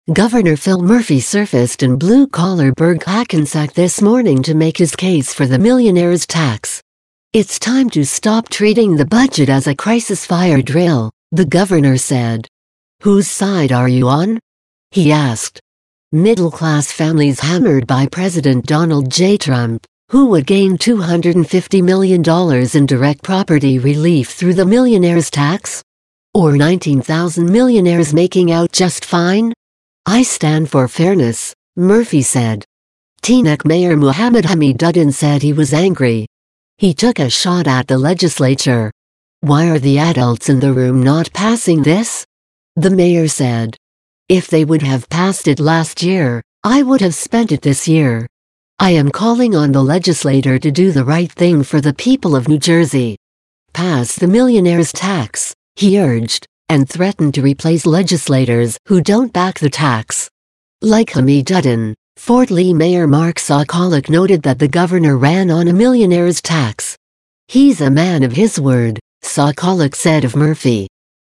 Governor Phil Murphy surfaced in blue-collar Burg Hackensack this morning to make his case for the millionaire's tax. "It's time to stop treating the budget as a crisis fire drill," the governor said. "Whose side are you on?" he asked. Middle-class families hammered by President Donald J. Trump, who would gain $250 million in direct property relief through the millionaire's tax? Or 19,000 millionaires making out just fine? "I stand for fairness," Murphy said. Teaneck Mayor Muhammad Hamiduddin said he was angry. He took a shot at the legislature. "Why are the adults in the room not passing this?" the mayor said. "If they would have passed it last year, I would have spent it this year. I am calling on the legislator to do the right thing for the people of New Jersey. Pass the millionaire's tax," he urged, and threatened to replace legislators who don't back the tax. Like Hamiduddin, Fort Lee Mayor Mark Sokoloc noted that the governor ran on a millionaire's tax. "He's a man of his word," Sokoloc said of Murphy.